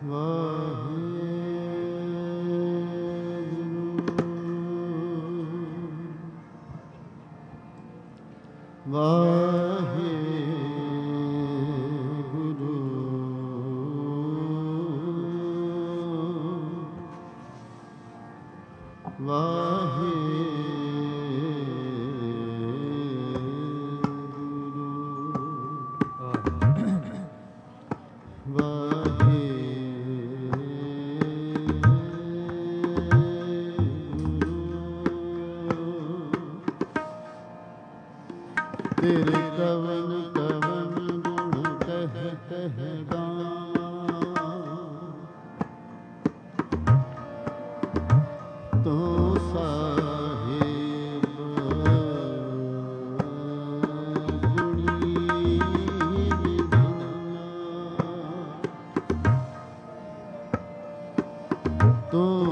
ਤੇਰੇ ਕਵਨ ਕਵਨ ਗੁਣ ਕਹਿ ਕਹਿ ਗਾਵਾਂ, ਤੂੰ ਸਾਹਿਬ ਗੁਣੀ ਨਿਧਾਨਾ, ਤੂੰ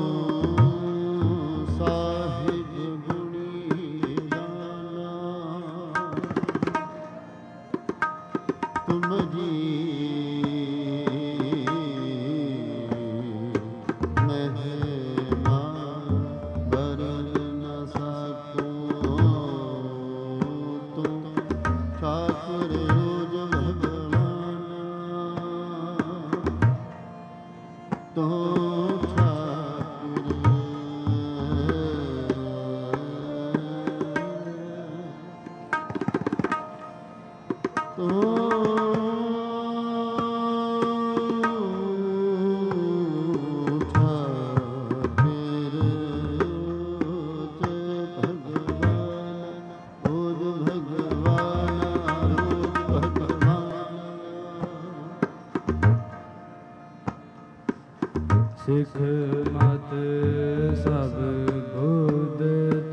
ਸਿੱਖ ਮਤ ਸਭ ਬੁੱਧ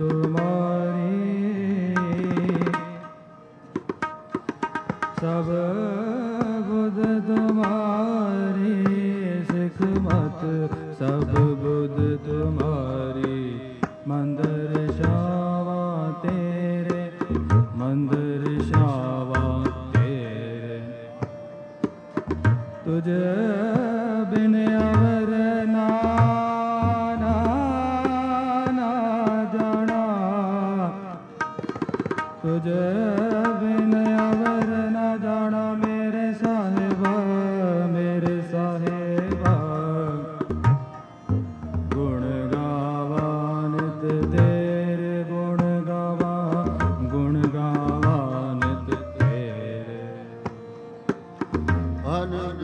ਤੁਮਾਰੀ, ਸਭ ਬੁੱਧ ਤੁਮਾਰੀ, ਸਿੱਖ ਮਤ ਸਭ ਬੁੱਧ ਤੁਮਾਰੀ, ਮੰਦਰ ਸ਼ਾਵਾ ਤੇਰੇ, ਮੰਦਰ ਸ਼ਾਵਾ ਤੇਰੇ, ਤੁਝ ਬਿਨ ਅਵਰ ਨਾ ਜਾਣਾ, ਤੁਝ ਬਿਨ ਅਵਰ ਨਾ ਜਾਣਾ, ਮੇਰੇ ਸਾਹਿਬਾ, ਮੇਰੇ ਸਾਹਿਬਾ, ਗੁਣ ਗਾਵਾ ਨਿਤ ਤੇਰੇ, ਗੁਣ ਗਾਵਾ, ਗੁਣ ਗਾਵਾ ਨਿਤ ਤੇਰੇ, ਅਨੰਦ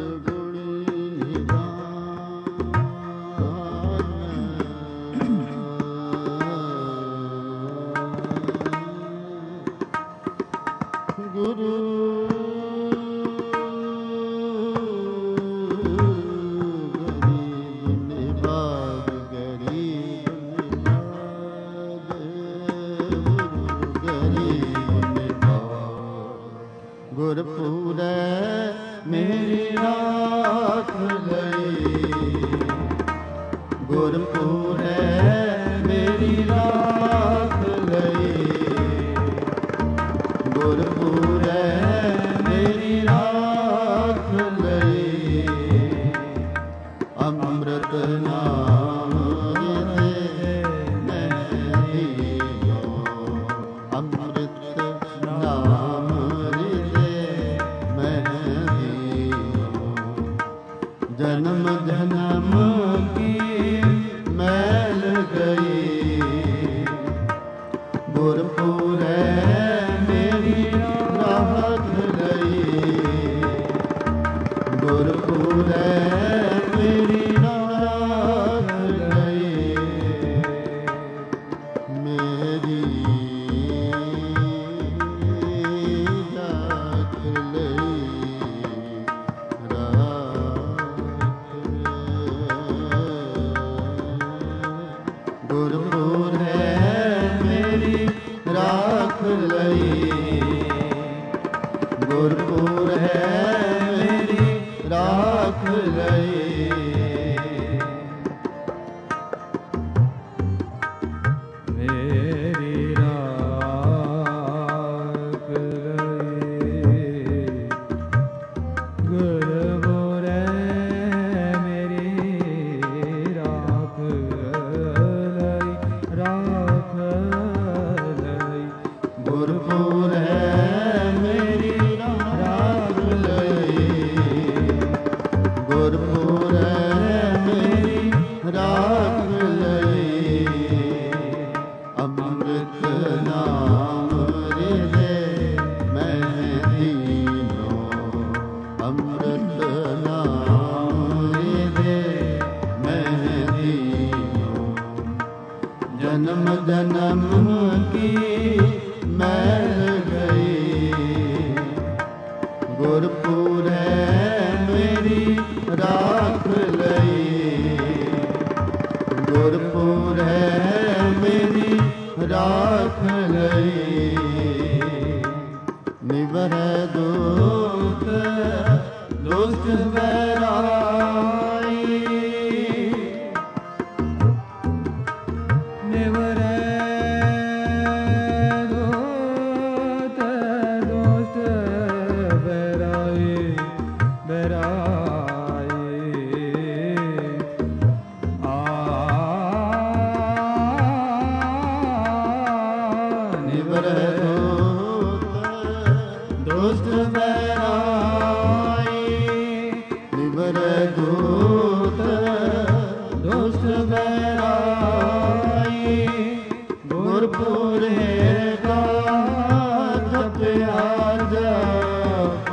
ਗੁਰਪੂਰੈ ਮੇਰੀ ਰਾਖ ਲਈ, ਗੁਰਪੂਰੈ ਮੇਰੀ ਰਾਖ ਲਈ, ਗੁਰਪੂਰੈ ਮੇਰੀ ਰਾਖ ਲਈ, ਅੰਮ੍ਰਿਤ ਨਾਮ ਦੇ ਮੈਂ ਹੀਓ, ਅੰਮ੍ਰਿਤ ਨਾਮ ਜਨਮ ਜਨਮ ਕੀ ਮੈਲ ਗਈ, ਗੁਰਪੂਰੈ ਮੇਰੀ ਰਾਖ ਲਈ, ਗੁਰਪੂਰੈ ਮੇਰੀ ਰਾਖ ਲਈ, ਮੇਰੀ ਰਾਖ ਲਈ, ਗੁਰਪੂਰੈ ਮੇਰੀ ਰਾਖ ਲਈ, ਗੁਰਪੂਰੈ ਮੇਰੀ ਰਾਖ ਲਈ, ਮੇਰੀ ਰਾਖ ਲਈ, ਗੁਰਪੂਰੈ ਮੇਰੀ ਅੰਮ੍ਰਿਤ ਨਾਮ ਦੇ ਮਹਿਦੀਓ ਜਨਮ ਜਨਮ ਕੀ ਮੈਲ ਗਈ ਗੁਰਪੁਰ ਹੈ ਮੇਰੀ ਰਾਖ ਲਈ ਗੁਰਪੁਰ ਹੈ ਮੇਰੀ ਰਾਖ ਲਈ ਨਿਵਰੈ ਦੂਤ ਦੁਸ਼ਟ ਬੈਰਾਈ ਨਿਵਰੈ ਦੂਤ ਦੁਸ਼ਟ ਬੈਰਾਈ ਬੈਰਾਈ ਨਿਵਰੈ ਦੁਸ਼ਟ ਬੈਰਾਈ ਨਿਵਰੈ ਦੂਤ ਦੁਸ਼ਟ ਬੈਰਾਈ ਗੁਰਪੁਰ ਕਾ ਜਪਿਆ ਜਪ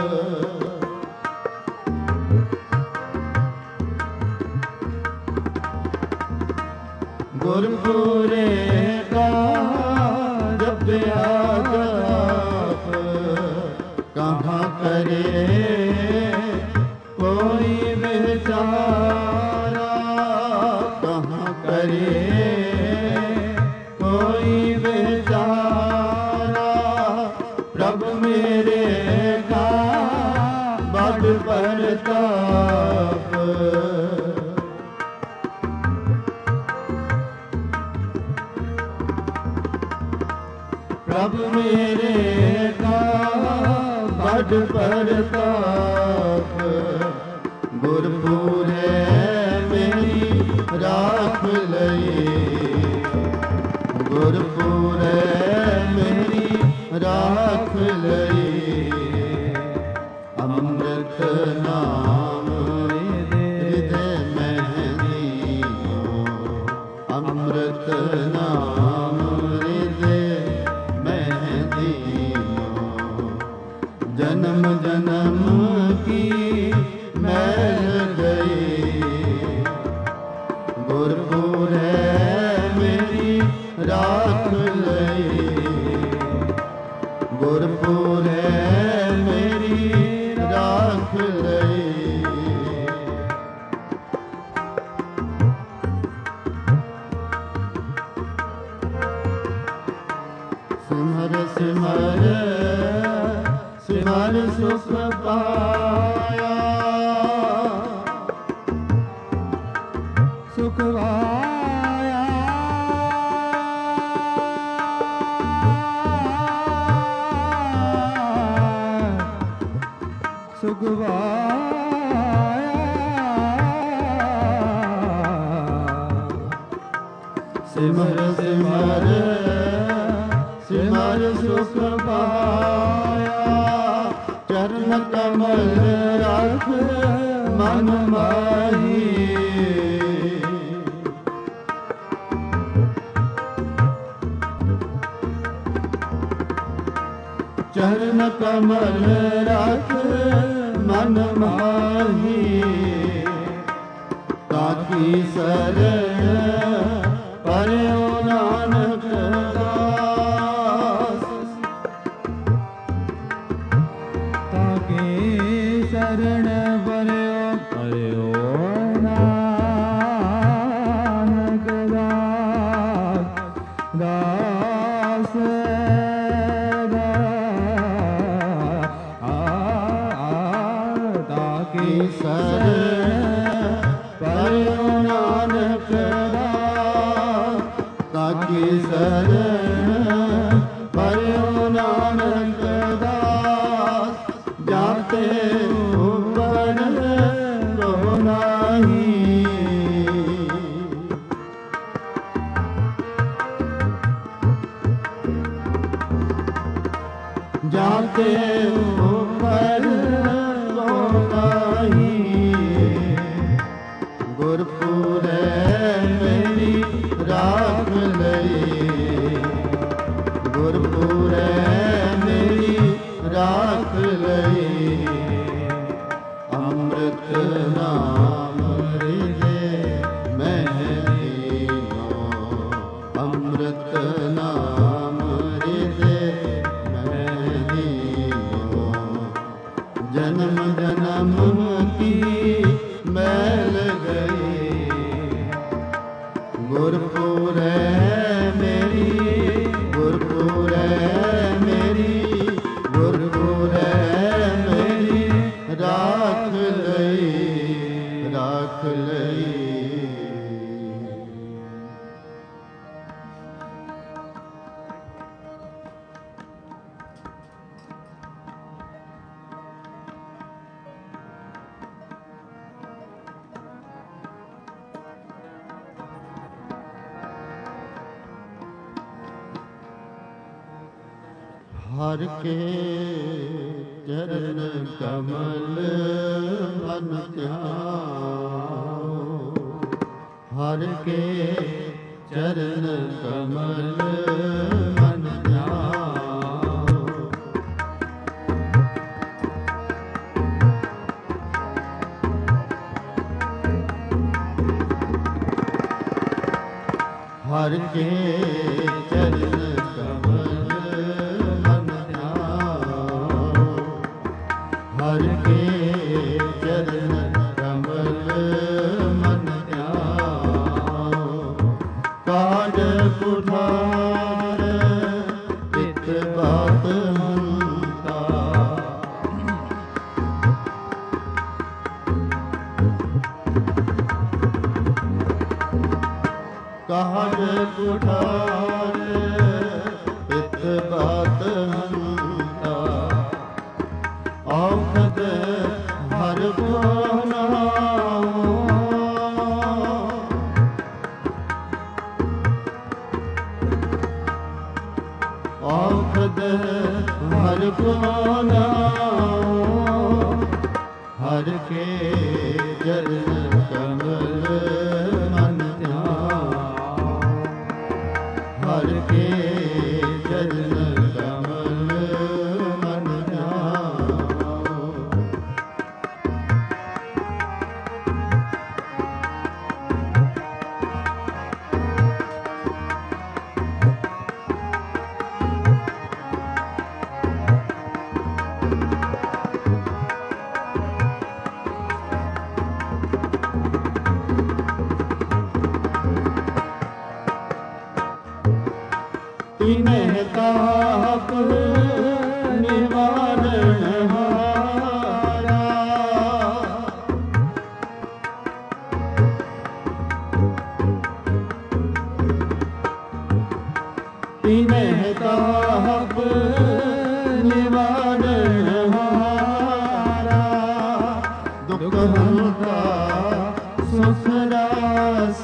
ਗੁਰਪੁਰ ਕਾ ਜਪਿਆ ਜਪ ਕਹਾਂ ਕਰੇ ਕੋਈ ਵਿਚਾਰਾ ਕਹਾਂ ਕਰੇ ਕੋਈ ਵਿਚਾਰਾ ਪ੍ਰਭ ਮੇਰੇ ਕਾ ਬੜ ਪ੍ਰਤਾਪ ਪ੍ਰਭ ਮੇਰੇ ਕਾ ਬੜ ਪ੍ਰਤਾਪ ਗੁਰਪੁਰ ਹੈ ਮੇਰੀ ਰਾਖ ਲਈ ਗੁਰਪੁਰ ਹੈ ਮੇਰੀ ਰਾਖ ਲਈ ਅੰਮ੍ਰਿਤ ਨਾਮ ਹਿਰਦੈ ਮਹਿਦੀਓ ਅੰਮ੍ਰਿਤ ਨਾਮ ਹਿਰਦੈ ਮਹਿਦੀਓ ਜਨਮ ਜਨਮ ਕੀ ਮੈਲ ਗਈ ਗੁਰਪੁਰ ਹੈ ਮੇਰੀ ਰਾਖ ਲਈ ਗੁਰਪੁਰ ਹੈ ਮੇਰੀ ਰਾਖ ਲਈ ਸਿਮਰ ਸਿਮਰ ਸਿਮਰ ਸੁਖ ਪਾਇਆ ਸੁਖ ਪਾਇਆ ਸੁਖ ਪਾਇਆ ਸਿਮਰ ਸਿਮਰ ਸਿਮਰ ਸੁਖ ਪਾਇਆ ਚਰਨ ਕਮਲ ਰਖ ਮਨ ਮਾਹੀ ਚਰਨ ਕਮਲ ਰਖ ਮਨ ਮਾਹੀ ਤਾਕੀ ਸਰਣ ਪਰਿਓ ਨਾਨਕ ਦਾਸ ਤਾਕੀ ਸਰਣ ਪਰਿਓ ਨਾਨਕ ਦਾਸ ਤਾਕੀ ਸਰਣ ਪਰਿਓ ਨਾਨਕ ਦਾਸ ਤਾਕੀ ਸਰਣ ਪਰਿਓ ਨਾਨਕ ਦਾਸ ਜਾਤੇ ਉਪਰ ਕੋ ਨਾਹੀ ਜਾਤੇ ਉਪਰ ਕੋ ਨਾਹੀ ਅੰਮ੍ਰਿਤ ਨਾਮ ਰਿਦੇ ਮਹਿਦੀਨੋ, ਅੰਮ੍ਰਿਤ ਨਾਮ ਰਿਦੇ ਮਹਿਦੀਨੋ। ਜਨਮ ਜਨਮ ਕੀ ਮੈਲ ਗਈ, ਗੁਰਪੁਰੈ ਮੇਰੀ, ਗੁਰਪੁਰੈ ਮੇਰੀ, ਗੁਰਪੁਰੈ ਮੇਰੀ ਰਾਖ ਲਈ, ਰਾਖ ਲਈ। ਹਰ ਕੇ ਚਰਨ ਕਮਲ ਮਨ ਧਿਆਓ, ਹਰ ਕੇ ਚਰਨ ਕਮਲ ਮਨ ਧਿਆਓ। ਹਰ ਕੇ ਚਰਨ ਹਰ ਕੇ ਚਰਨ ਕਮਲ ਮਨ ਧਿਆਓ। ਕਾਢ ਕੁਠਾਰ ਚਿਤ ਬਾਤ ਹੰਤਾ, ਕਾਢ ਕੁਠਾਰ ਚਿਤ ਬਾਤ ਹੰਤਾ। ਔਖਦ ਹਰ ਕੋ ਨਾਮ, ਔਖਦ ਹਰ ਕੋ ਨਾਮ। ਹਰ ਕੇ ਚਰਨ ਕਮਲ ਮਨ ਧਿਆਓ, ਹਰ ਕੇ ਚਰਨ ਕਮਲ ਮਨ ਧਿਆਓ। तिन्ह ताप निवारण हारा, तिन्ह ताप निवारण हारा। दुख हंता सुख रास,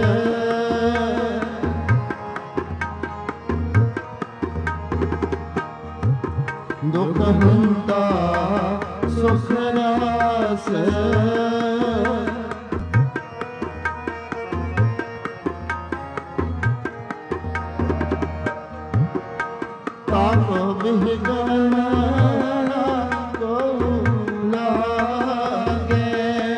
दुख हंता सुख रास। ताप बिहगण को लागे,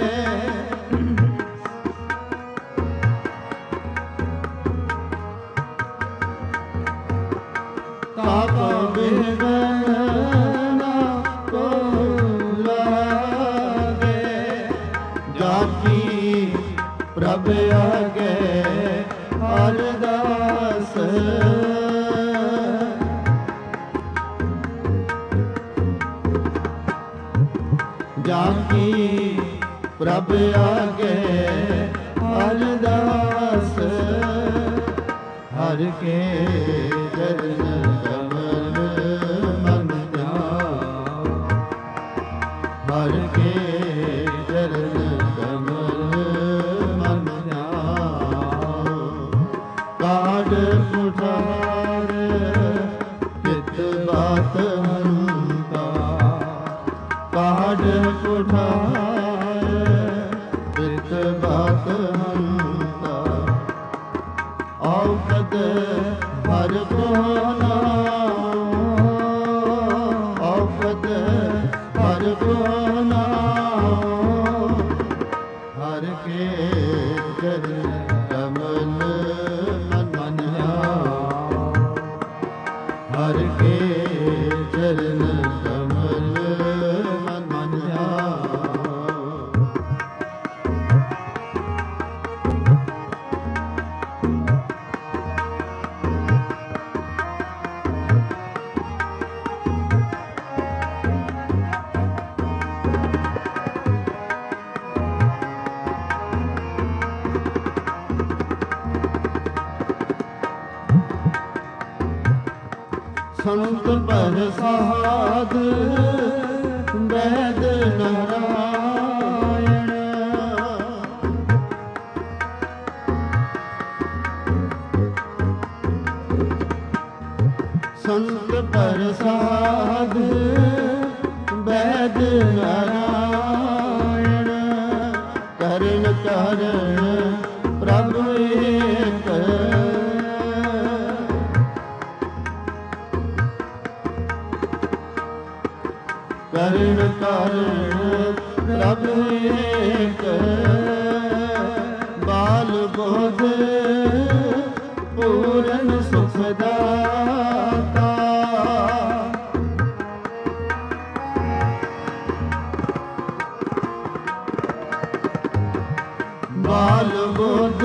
ताप बिहगण को लागे। जाकी प्रभ आगे अरदास, जाकी प्रभ आगे अरदास। हर के चरण कमल मन ध्याओ, हर के चरण कमल मन ध्याओ। काढ़ कुठार चित बात हंता, काढ़ कुठार चित बात हंता। औखद हर को नाम, औखद हर को नाम। ਸੰਤ ਪ੍ਰਸਾਦ ਵੈਦ ਨਾਰਾਇਣ। ਸੰਤ ਪ੍ਰਸਾਦ ਵੈਦ ਨਾਰਾਇਣ। ਕਰਨ ਕਰਨ ਪ੍ਰਭ ਏਕ। ਕਰਨ ਕਰਨ ਪ੍ਰਭ ਏਕ। ਬਾਲ ਬੋਧ ਪੂਰਨ ਸੁਖ ਦਾਤਾ। ਬਾਲ ਬੋਧ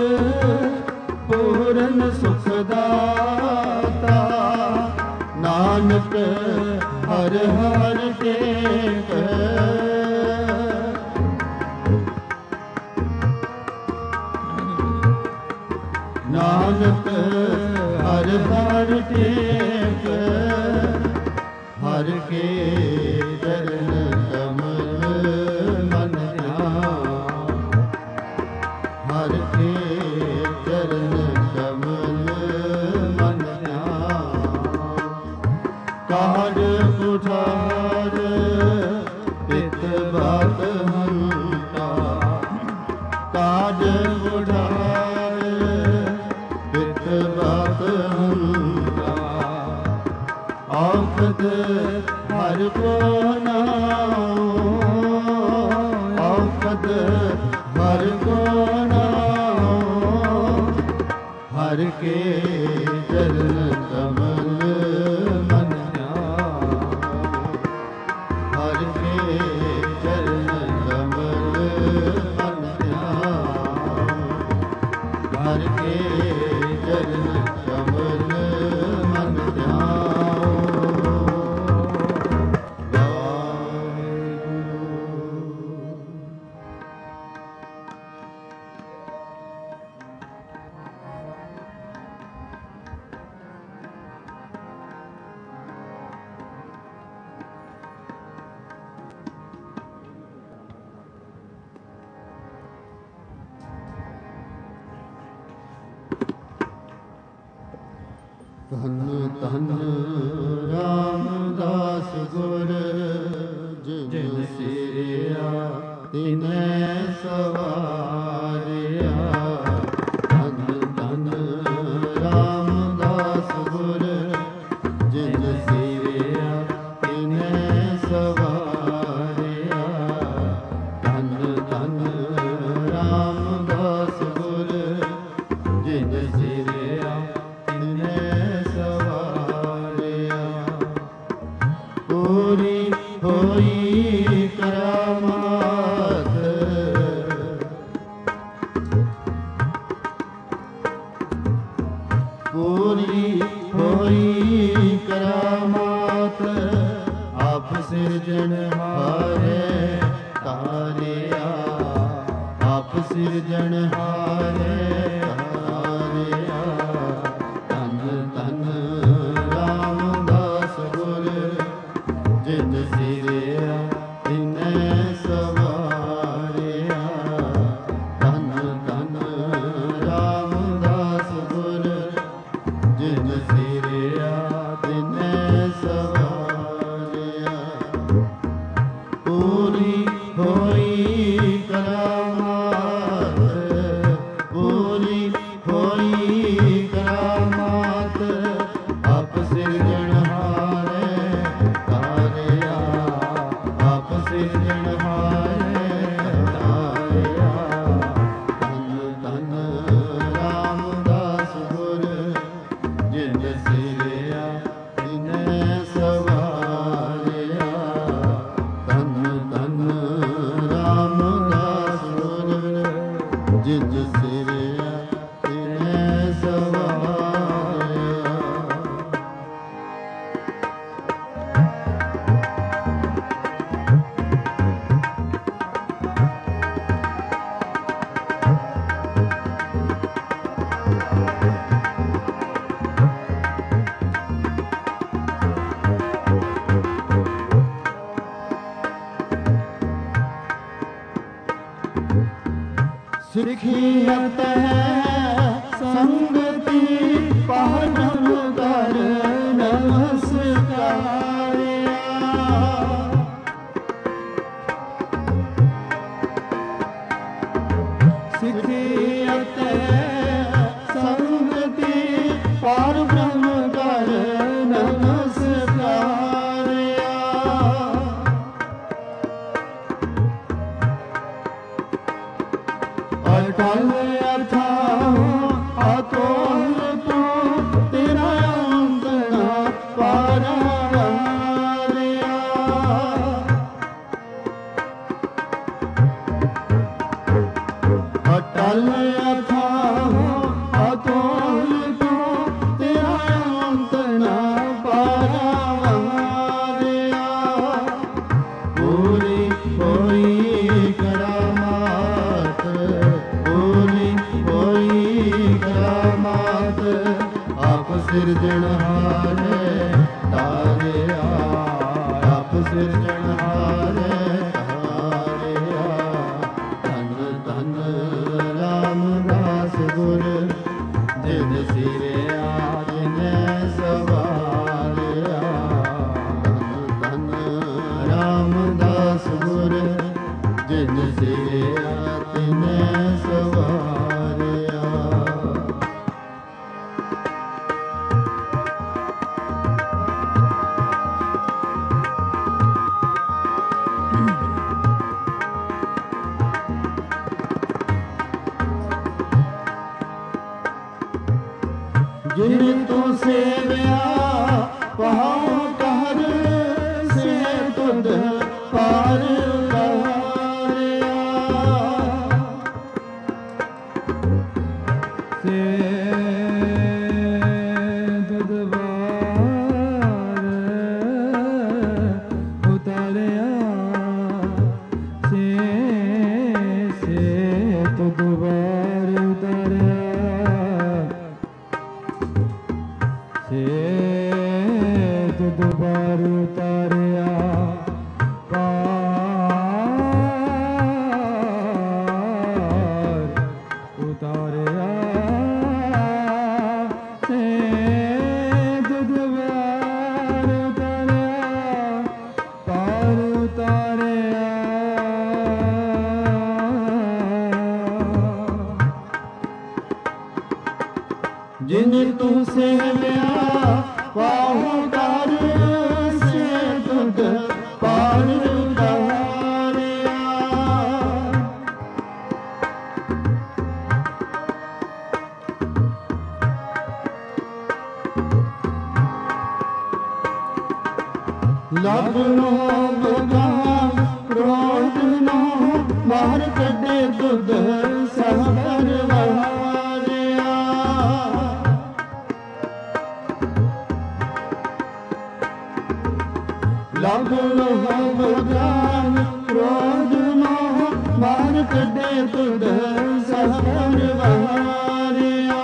ਪੂਰਨ ਸੁਖ ਦਾਤਾ। ਨਾਨਕ ਹਰ ਹਰ ਟੇਕ। ਨਾਨਕ ਹਰ ਹਰ ਟੇਕ। ਹਰ ਕੇ ਚਰਨ ਕਮਲ ਮਨ ਧਿਆਨ। ਹਰ ਕੇ ਚਰਨ ਕਮਲ ਮਨ ਧਿਆਨ। ਕਾਢ ਕੁਠਾਰ ਪਿਤ ਬਾਤ ਹੰਤਾ। ਕਾਢ ਕੁਠਾਰ ਪਿਤ ਬਾਤ ਹੰਤਾ। ਆਖਦ ਹਰ ਕੋ ਨਾਮ। ਆਖਦ ਹਰ ਕੋ ਨਾਮ। ਹਰ ਕੇ ਚਰਨ ਕਮਲ ਮਨ ਧਿਆਨ। ਹਰ ਕੇ ਚਰਨ ਕਮਲ ਮਨ ਧਿਆਨ। ਹਰ ਕੇ ਚਰਨ ਕਮਲ ਮਨ ਧਿਆਨ। ਧੰਨ ਧੰਨ ਰਾਮਦਾਸ ਗੁਰ ਜਿਨ ਸਿਰਿਆ ਤਿਨੈ ਸਵਾਰਿਆ। ਧੰਨ ਧੰਨ ਰਾਮਦਾਸ ਗੁਰ ਜਿਨ ਸਿਰਿਆ ਤਿਨੈ ਸਵਾਰਿਆ। ਧੰਨ ਧੰਨ ਰਾਮਦਾਸ ਗੁਰ ਜਿਨ ਸਿਰਿਆ ਤਿਨੈ ਸਵਾਰਿਆ। ਪੂਰੀ ਹੋਈ ਕਰਾਮਾਤ। ਪੂਰੀ ਹੋਈ ਕਰਾਮਾਤ। ਆਪ ਸਿਰਜਣਹਾਰੇ ਤਾਰਿਆ। ਆਪ ਸਿਰਜਣਹਾਰੇ ਤਾਰਿਆ। ਧੰਨ ਧੰਨ ਰਾਮਦਾਸ ਗੁਰ ਜਿਨ ਸਿਰਿਆ ਤਿਨੈ ਸਵਾਰਿਆ। ਧੰਨ ਧੰਨ ਰਾਮਦਾਸ ਗੁਰ ਜਿਨ ਸਿਰਿਆ ਤਿਨੈ ਸਵਾਰਿਆ। ਪੂਰੀ ਹੋਈ ਕਰਾਮਾਤ। ਸਿੱਖੀਅਤ ਸੰਗਤੀ ਪਾਰਮ ਕਰ ਨਮਸਕਾਰਿਆ। ਸਿੱਖੀਅਤ ਸੰਗਤੀ ਪਾਰ ਬ੍ਰਹਮ ਕਰ ਨਮਸਕਾਰਿਆ। ਅਟਲ ਅਥਾਹ ਅਤੋਲ ਤੂੰ ਤੇਰਾ ਅੰਤ ਨਾ ਪਾਰਾਵਾਰਿਆ। ਅਟਲ ਅਥਾਹ ਅਤੋਲ ਤੂੰ ਤੇਰਾ ਅੰਤ ਨਾ ਪਾਰਾਵਾਰਿਆ। ਪੂਰੀ ਹੋਈ ਕਰਾਮਾਤ, ਪੂਰੀ ਹੋਈ ਕਰਾਮਾਤ, ਆਪ ਸਿਰਜਣਹਾਰ ਤਾਰਿਆ, ਆਪ ਸਿਰਜਣਹਾਰ ਤਾਰਿਆ। ਧੰਨ ਧੰਨ ਰਾਮਦਾਸ ਗੁਰ ਜਿਨ ਸਿਰਿਆ ਜਿਨੈ ਸਵਾਰਿਆ। ਧੰਨ ਧੰਨ ਰਾਮਦਾਸ ਗੁਰ ਜਿਨ ਸਿਰਿਆ ਤਿਨੈ ਸਵਾਰਿਆ। ਜਿਨ ਤੂੰ ਸੇਵਿਆ ਪਹਾਉ ਕਰ, ਸੇ ਤੁਧ ਪਾਰ ਉਤਾਰਿਆ। ਸੇ ਤੁਧ ਪਾਰ ਉਤਾਰਿਆ। ਸੇ ਤੁਧ ਪਾਰ ਉਤਾਰਿਆ। ਸੇ ਤੁਧ ਪਾਰ ਉਤਾਰਿਆ। ਪਾਰ ਉਤਾਰਿਆ। ਸੇ ਤੁਧ ਪਾਰ ਉਤਾਰਿਆ। ਪਾਰ ਉਤਾਰਿਆ। ਜਿਨ ਤੂੰ ਸੇਵਿਆ ਪਾਹੁ ਕਰ, ਸੇ ਤੁਧ ਪਾਰ ਉਤਾਰਿਆ। ਲਭ ਨੋ ਬਗਾਨ ਕ੍ਰੋਧ ਨੋ ਮਾਰ ਕੱਢੇ ਤੁਧ ਸਹਬਰ ਵਾਰਿਆ। ਲਭ ਨੋ ਬਗਾਨ ਕ੍ਰੋਧ ਨੋ ਮਾਰ ਕੱਢੇ ਤੁਧ ਸਹਬਰ ਵਾਰਿਆ।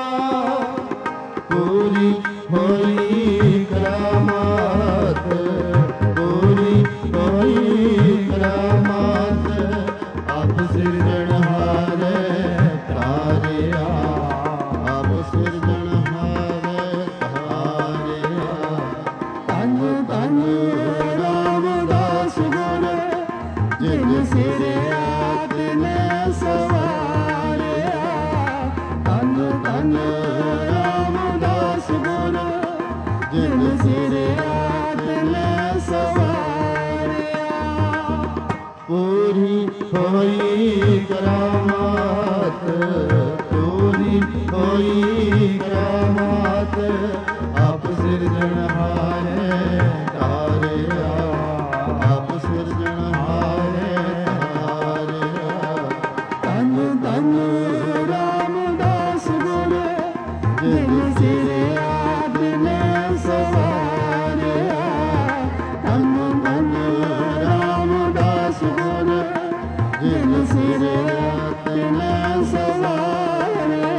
ਪੂਰੀ ਹੋਈ ਕਰਾਮਾਤ, ਪੂਰੀ ਹੋਈ ਕਰਾਮਾਤ, ਆਪ ਸਿਰਜਣਹਾਰ ਤਾਰਿਆ, ਆਪ ਸਿਰਜਣਹਾਰ ਤਾਰਿਆ। ਧੰਨ ਧੰਨ ਰਾਮਦਾਸ ਗੁਰ ਜਿਨ ਸਿਰਿਆ ਤਿਨੈ ਸਵਾਰਿਆ। ਧੰਨ ਧੰਨ ਰਾਮਦਾਸ ਗੁਰ ਜਿਨ ਸਿਰਿਆ ਤਿਨੈ ਸਵਾਰਿਆ। ਪੂਰੀ ਹੋਈ ਕਰਾਮਾਤ, ਪੂਰੀ ਹੋਈ ਕਰਾਮਾਤ, ਆਪ ਸਿਰਜਣਹਾਰ ਤਾਰਿਆ, ਆਪ ਸਿਰਜਣਹਾਰ ਤਾਰਿਆ। ਧੰਨ ਧੰਨ ਰਾਮਦਾਸ ਗੁਰ ਜਿਨ ਸਿਰਿਆ ਤਿਨੈ ਸਵਾਰਿਆ। ਧੰਨ ਧੰਨ ਰਾਮਦਾਸ ਗੁਰ ਜਿਨ ਸਿਰਿਆ ਤਿਨੈ ਸਵਾਰਿਆ।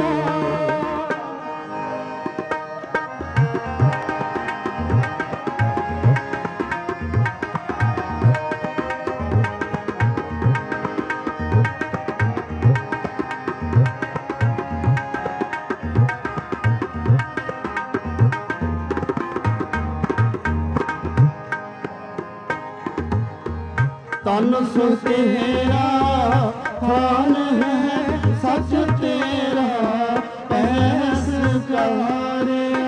ਸੋ ਤੇਰਾ ਹਾਲ ਹੈ, ਸੱਚ ਤੇਰਾ ਪੈਸ ਕਾਰਿਆ।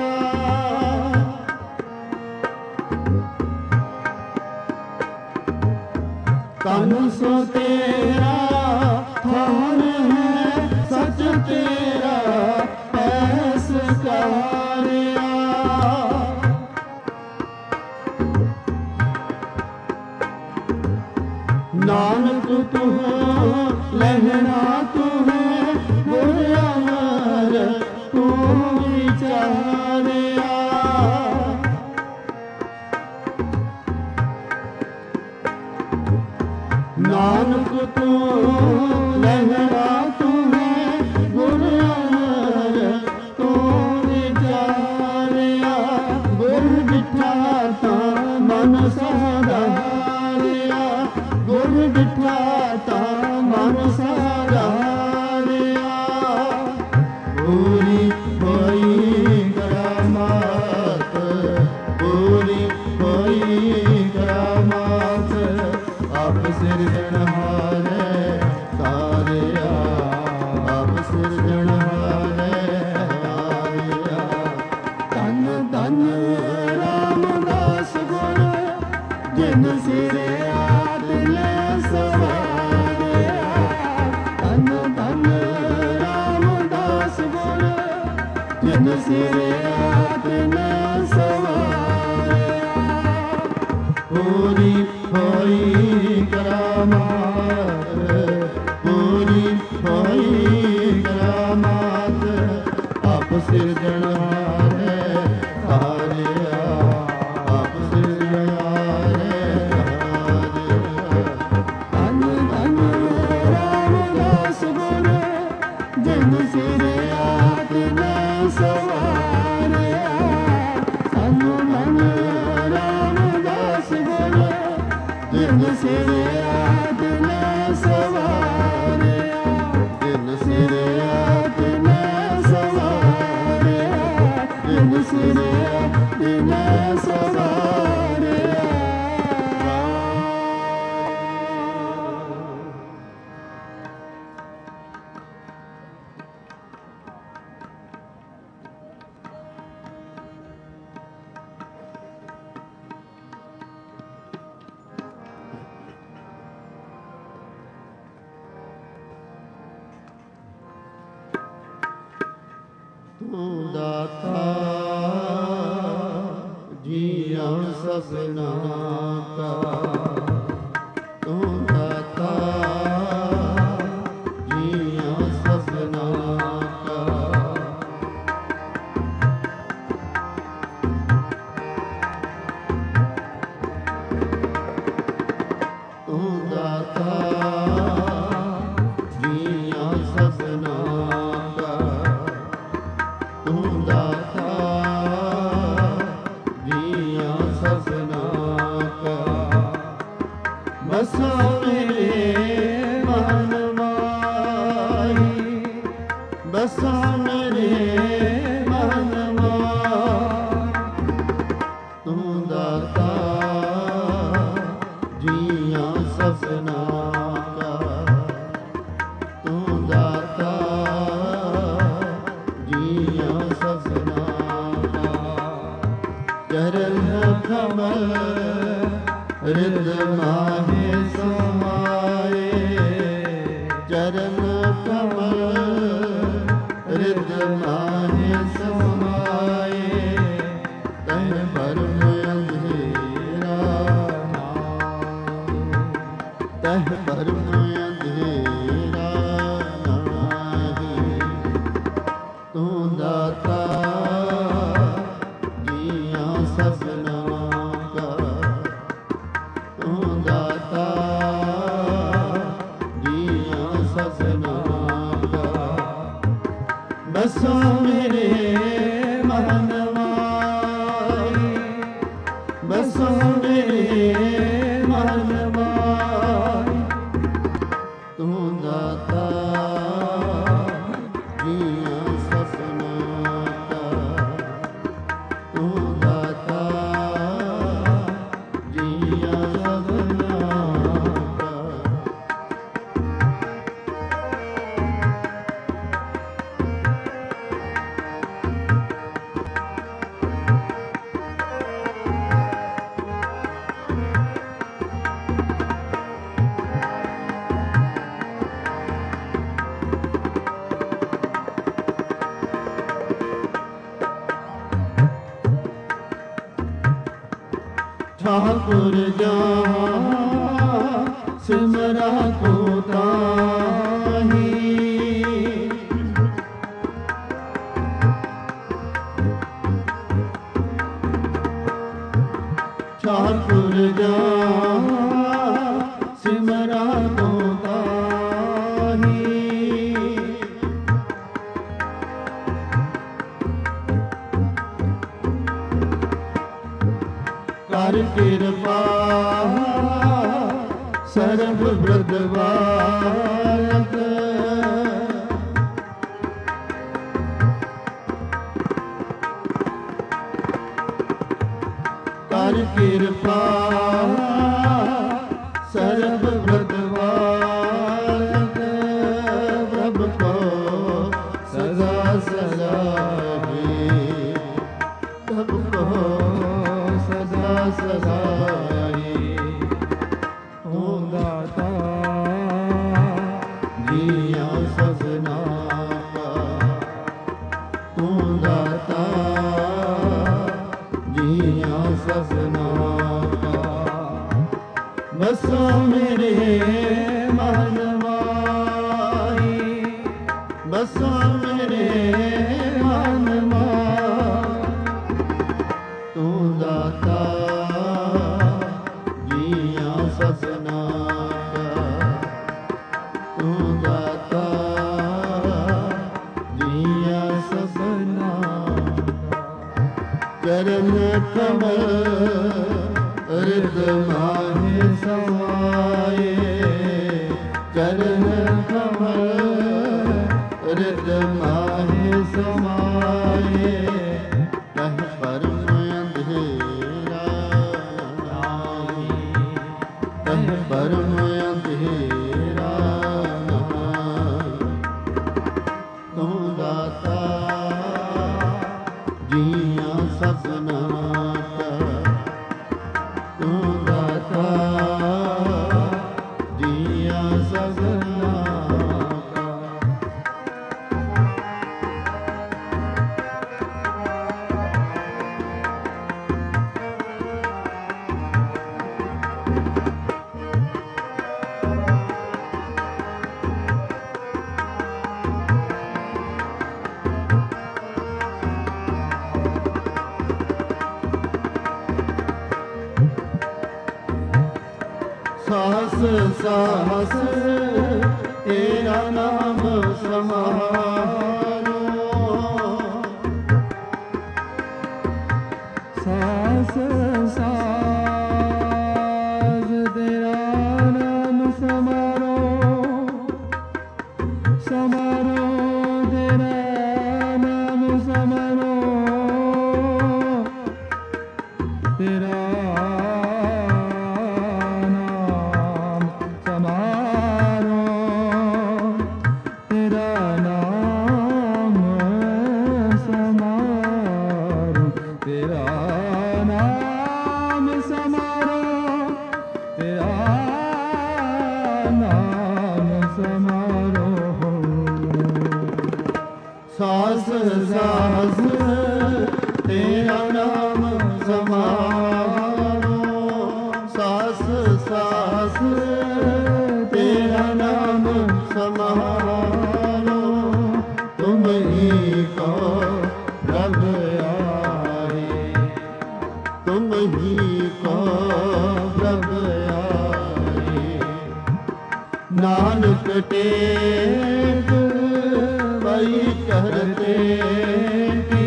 ਤਨ ਸੋ ਤੇਰਾ ਹਾਲ ਹੈ, ਸੱਚ ਤੇਰਾ ਪੈਸ ਕਾਰਿਆ। ਨਾਨਕ ਤੂੰ ਲਹਿਣਾ ਤੂੰ ਗੁਰ ਅਮਰ ਤੂੰ ਵਿਚਾਰਿਆ। ਨਾਨਕ ਤੂੰ ਲਹਿਣਾ ਤੂੰ ਗੁਰ ਅਮਰ ਤੂੰ ਵਿਚਾਰਿਆ। ਗੁਰ ਡਿਠਾ ਤਾਂ ਮਨ ਸਾਧਾਰਿਆ, ਗੁਰ ਡਿਠਾ ਤਾਂ ਮਨ ਸਾਧਾਰਿਆ। ਪੂਰੀ ਹੋਈ ਕਰਾਮਾਤ, ਪੂਰੀ ਹੋਈ ਕਰਾਮਾਤ, ਆਪ ਸਿਰਜਣਹਾਰੇ ਤਾਰਿਆ, ਆਪ ਸਿਰਜਣਹਾਰੇ ਤਾਰਿਆ। ਧੰਨ ਧੰਨ ਰਾਮਦਾਸ ਗੁਰ, ਜਿਨ ਸਿਰੇ ਆਤ ਲੈ ਸਵਾਰਿਆ। ਧੰਨ ਧੰਨ ਰਾਮਦਾਸ ਗੁਰ, ਜਿਨ ਸਿਰੇ ਆਤ ਲੈ ਸਵਾਰਿਆ। ਪੂਰੀ ਹੋਈ ਕਰਾਮਾਤ, ਪੂਰੀ ਹੋਈ ਕਰਾਮਾਤ, ਆਪ ਸਿਰਜਣਹਾਰੇ ਤਾਰਿਆ, ਆਪ ਸਿਰਜਣਹਾਰੇ ਤਾਰਿਆ। ਧੰਨ ਧੰਨ ਰਾਮਦਾਸ ਗੁਰ, ਜਿਨ ਸਿਰੇ ਆਤ ਲੈ ਸਵਾਰਿਆ। ਧੰਨ ਧੰਨ ਰਾਮਦਾਸ ਗੁਰ, ਜਿਨ ਸਿਰੇ ਆਤ ਲੈ ਸਵਾਰਿਆ। ਜਿਨ ਸਿਰੇ ਆਤ ਲੈ ਸਵਾਰਿਆ, ਜਿਨ ਸਿਰੇ ਆਤ ਲੈ ਸਵਾਰਿਆ। ਤੂੰ ਦਾਤਾ ਜੀਆਂ ਸਭਨਾ ਕਾ, ਤੂੰ ਦਾਤਾ ਜੀਆਂ ਸਭਨਾ ਕਾ। ਤੂੰ ਦਾਤਾ ਜੀਆਂ ਸਭਨਾ ਕਾ, ਤੂੰ ਦਾਤਾ ਜੀਆਂ ਸਭਨਾ ਕਾ। ਬਸਾ ਮੇਰੇ ਮਨ ਮਾਹੀ, ਬਸਾ ਮੇਰੇ ਮਨ ਮਾਹੀ। ਤੂੰ ਦਾਤਾ ਜੀਆਂ ਸਭਨਾ ਕਾ, ਤੂੰ ਦਾਤਾ ਜੀਆਂ ਸਭਨਾ ਕਾ। ਚਰਨ ਕਮਲ ਰਿਦ ਮਾਹੇ ਸਮਾਏ, ਚਰਨ ਕਮਲ ਰਿਦ ਮਾਹੇ ਸਮਾਏ। ਤਹਿ ਭਰਮ ਅੰਧੇਰਾ ਨਾਹੀ, ਤਹਿ ਭਰਮ ਅੰਧੇਰਾ ਨਾਹੀ। ਤੂੰ ਦਾਤਾ ਜੀਆਂ ਸਭਨਾ ਕਾ, ਤੂੰ ਦਾਤਾ ਜੀਆਂ ਸਭਨਾ ਕਾ। ਬਸਾ ਮੇਰੇ ਮਨ ਮਾਹੀ, ਬਸਾ ਮੇਰੇ ਮਨ ਮਾਹੀ। ਤੂੰ ਦਾਤਾ ਜੀਆਂ ਸਭਨਾ ਕਾ, ਤੂੰ ਦਾਤਾ ਜੀਆਂ ਸਭਨਾ ਕਾ। चारपुर जहाँ सिमरा को ताही। चारपुर जहाँ सिमरा को ताही। कर कृपा सर्व ब्रदवारक। कर कृपा सर्व ब्रदवारक। प्रभु को सदा सदा ही, प्रभु को सदा सदा ही। तू दाता जिया सजना का, तू दाता जिया सजना का। बसो मेरे मन माही, बसो मेरे मन माही। तू दाता जिया सजना का, तू दाता जिया सजना का। चरण कमल हृद माहे समाए, चरण कमल हृद माहे समाए। कह परम अंधेरा नाही, कह परम अंधेरा नाही। तू दाता जिया सपना का, तू दाता जिया सपना का। साहस साहस तेरा नाम समारो। साहस साहस तेरा नाम समारो, समारो तेरा नाम समारो। तेरा सास सास तेरा नाम समारो। सास सास तेरा नाम समारो। तुम ही को रब आए, तुम ही को रब आए। नानक टेक वही करते की।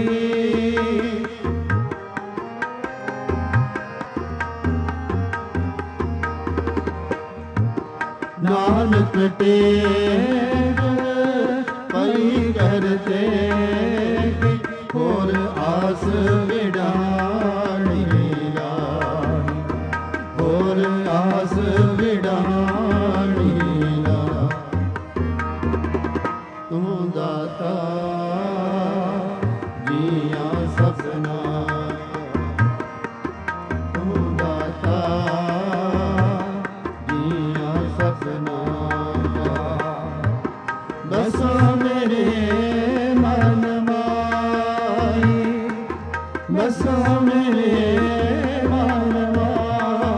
नानक टेक वही करते की। और आस विडानी लानी, और आस विडानी लानी। तू दाता जिया सपना का, तू दाता जिया सपना का। बसो मेरे मन माही, बसो मेरे मन माही।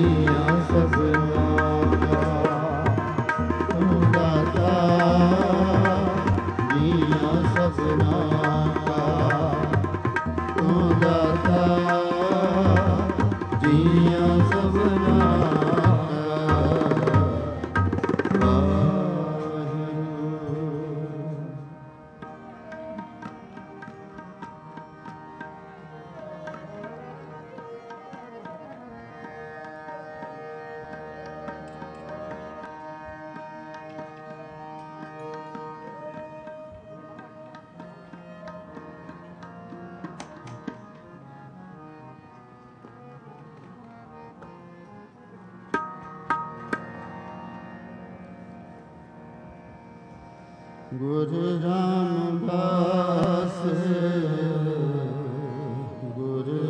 गुरु रामदास गुरु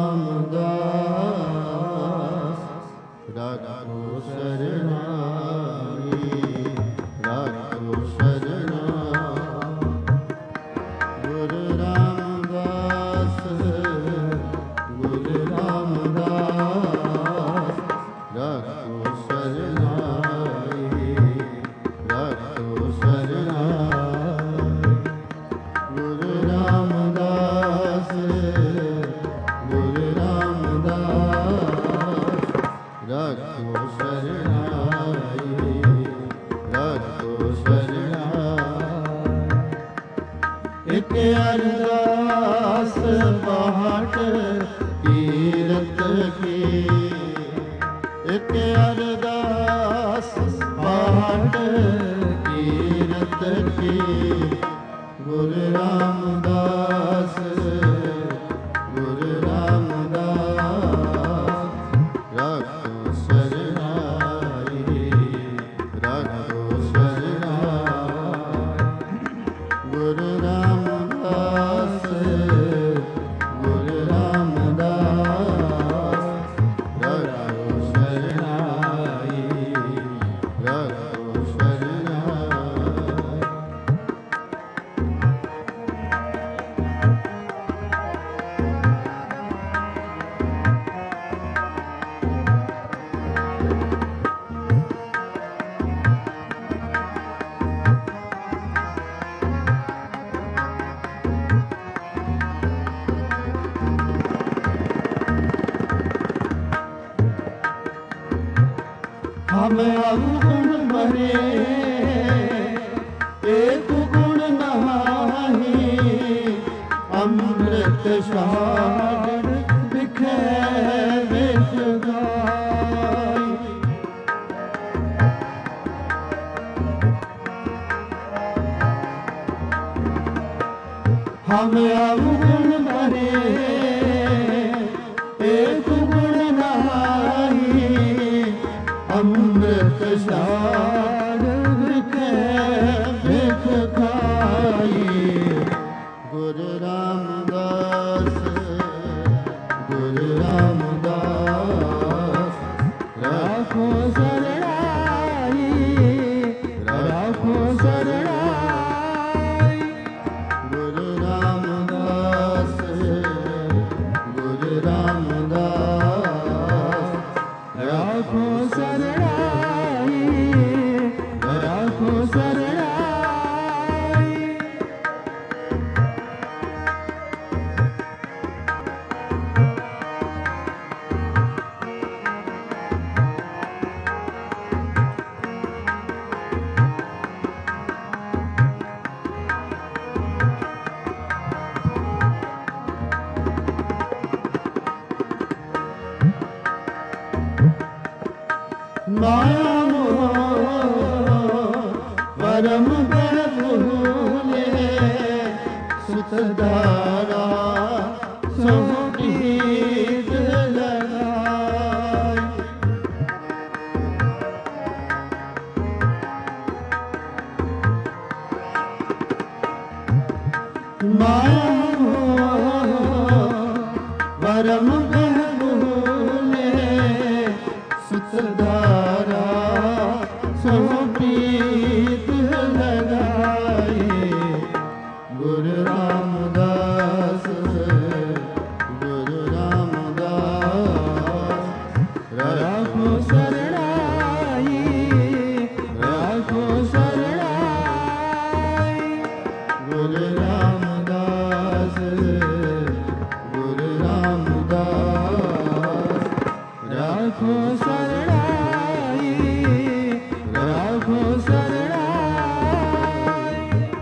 रामदास राखो शरणाई राखो शरणाई गुरु रामदास गुरु रामदास राखो शरणाई राखो शरणाई गुरु रामदास गुरु रामदास राखो शरणाई राखो शरणाई एक अरदास बाट तीरथ की एक अरदास बाट तीरथ की गुरु रामदास गुरु रामदास राखो शरणाई राखो शरणाई गुरु रामदास गुरु रामदास राखो शरणाई राखो शरणाई हम अवगुण भरे एक गुण नहाहि अमृत सागर बिखे विष गाय हम अवगुण भरे एक गुण नहाहि अमृत सागर बिखे बिख खाई गुरु रामदास गुरु रामदास राखो शरणाई राखो शरणाई गुरु रामदास गुरु रामदास राखो शरणाई राखो शरणाई माया मोह परम भूले सुतदारा सो प्रीत लगाई माया मोह परम भूले सुतदारा सो प्रीत लगाए गुरु रामदास गुरु रामदास राखो शरणाई राखो शरणाई गुरु रामदास राखो शरणाई राखो शरणाई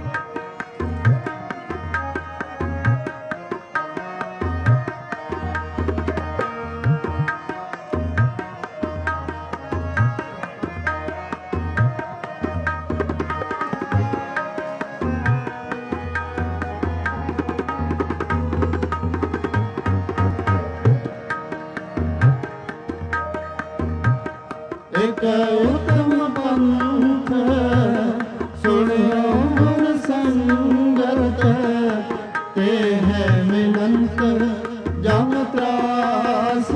एक उत्तम पंथ सुनियो गुर संगत ते है मिलंत जम त्रास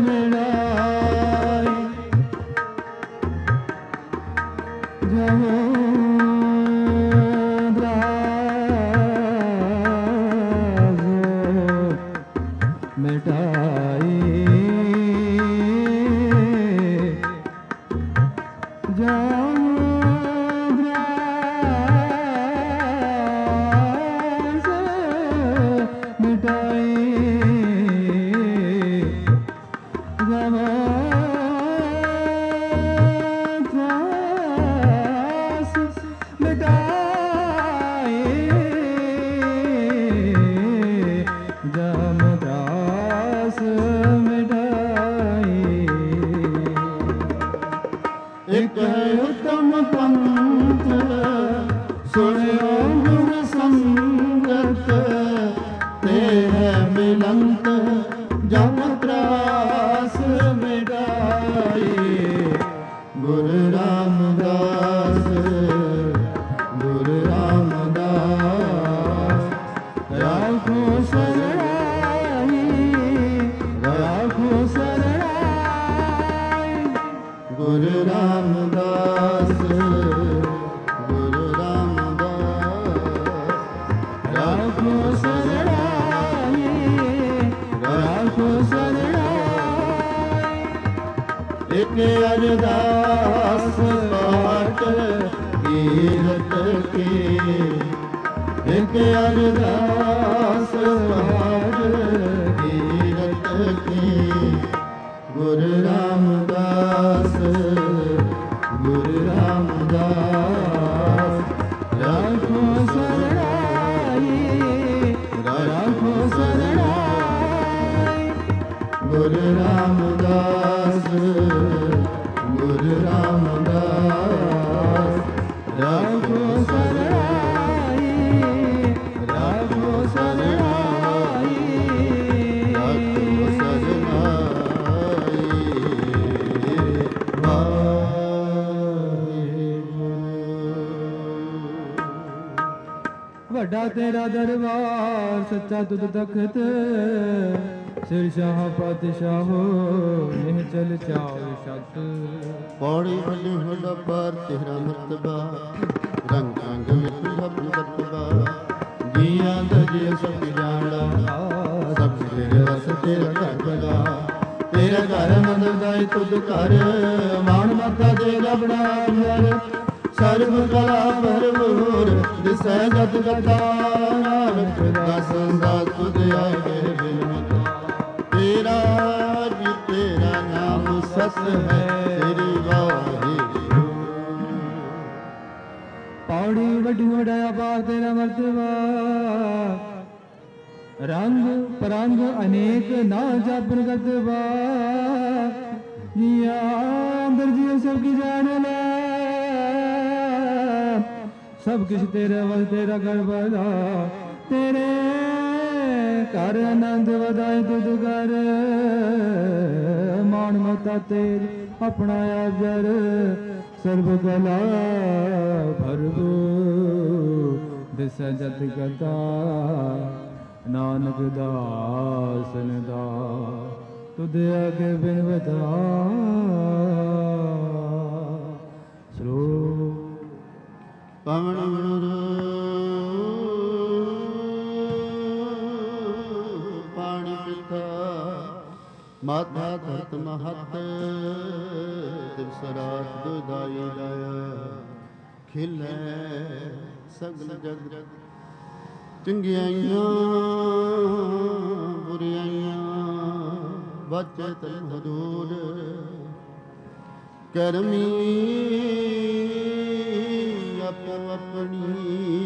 मिटाई जम त्रास मिटाई एक उत्तम पंथ सुनियो गुर संगत ते है मिलंत जम त्रास मिटाई गुरु रामदास राखो शरणाई राखो शरणाई गुरु रामदास राखो शरणाई राखो शरणाई एक अरदास पाठ कीरत की एक अरदास पाठ कीरत की गुरु रामदास राखो शरणाई राखो शरणाई गुरु रामदास राखो शरणाई राखो शरणाई ਵੱਡਾ ਤੇਰਾ ਦਰਬਾਰ ਸੱਚਾ ਤੁਧ ਤਖਤ ਸਿਰ ਸ਼ਾਹ ਪਾਤਸ਼ਾਹੋ ਨਿਹ ਚਲ ਚਾਉ ਛਤ ਪੌੜੀ ਭਲੀ ਹੁਡਾ ਪਰ ਤੇਰਾ ਮਰਤਬਾ ਰੰਗ ਰੰਗ ਵਿੱਚ ਸਭ ਦਰਤਬਾ ਜੀਆਂ ਦਜੇ ਸਭ ਜਾਣਾ ਸਭ ਤੇਰੇ ਵਸ ਤੇਰਾ ਘਰ ਬਗਾ ਤੇਰਾ ਘਰ ਮੰਦਦਾਈ ਤੁਧ ਘਰ ਮਾਣ ਮੱਥਾ ਦੇਗਾ ਬਣਾ ਘਰ ਸਰਬ ਕਲਾ ਭਰਪੂਰ ਦਿਸੈ ਜਤ ਕਥਾ ਨਾਨਕ ਦਾਸਨ ਦਾ ਤੁਧ ਆਗੇ ਬਿਨਮਤ ਤੇਰਾ ਜੀ ਤੇਰਾ ਨਾਮ ਸਤ ਹੈ ਤੇਰੀ ਵਾਹਿਗੁਰੂ ਪੌੜੀ ਵੱਡੀ ਵਡਿਆ ਬਾਗ ਤੇਰਾ ਮਰਤਬਾ ਰੰਗ ਪਰੰਗ ਅਨੇਕ ਨਾ ਜਪਨ ਕਰਤਬਾ ਜੀਆ ਅੰਦਰ ਜੀ ਸਭ ਕੀ ਜਾਣ ਲੈ सब किछ तेरे वल तेरा घर बदा तेरे कर आनंद वदाई तुझ कर मान मता तेरे अपना अजर सर्व कला भरबू दिस जत कथा नानक दासन दा तुद अगे बिन बता श्रो ਪਵਨ ਪਾਣੀ ਪਿਤਾ ਮਾਤਾ ਧਰਤ ਮਹਤ ਸਰਾਤ ਦੁਦਾਈ ਜਾਇਆ ਖਿਲੇ ਸਗਲ ਜਗ ਚੰਗਿਆਈਆਂ ਬੁਰਿਆਈਆਂ ਬਚੇ ਤਨ ਹਦੂਰ ਕਰਮੀ ਆਪੋ ਆਪਣੀ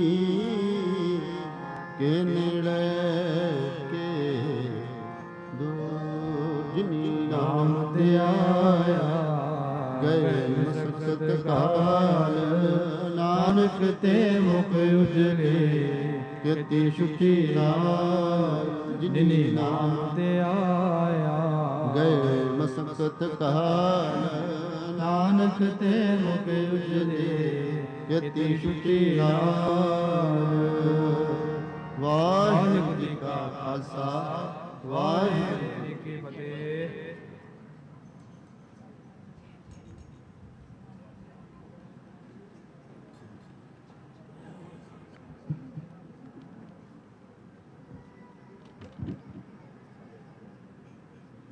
ਕੇ ਨੇੜੇ ਕੇ ਦੂਰ ਜਿਨੀ ਨਾਮ ਤੇ ਆਇਆ ਗਏ ਮਸਕਤ ਕਾਲ ਨਾਨਕ ਤੇ ਮੁਖ ਉਜਲੇ ਕਿਤੇ ਛੁੱਟੀ ਨਾਲ ਜਿਨੀ ਨਾਮ ਤੇ ਆਇਆ ਗਏ ਮਸਕਤ ਕਾਲ ਨਾਨਕ ਤੇ ਮੁਖ ਉਜਲੇ ਕਿਤੇ ਛੁੱਟੀ ਨਾਲ ਵਾਹਿਗੁਰੂ ਜੀ ਕਾ ਖਾਲਸਾ ਵਾਹਿਗੁਰੂ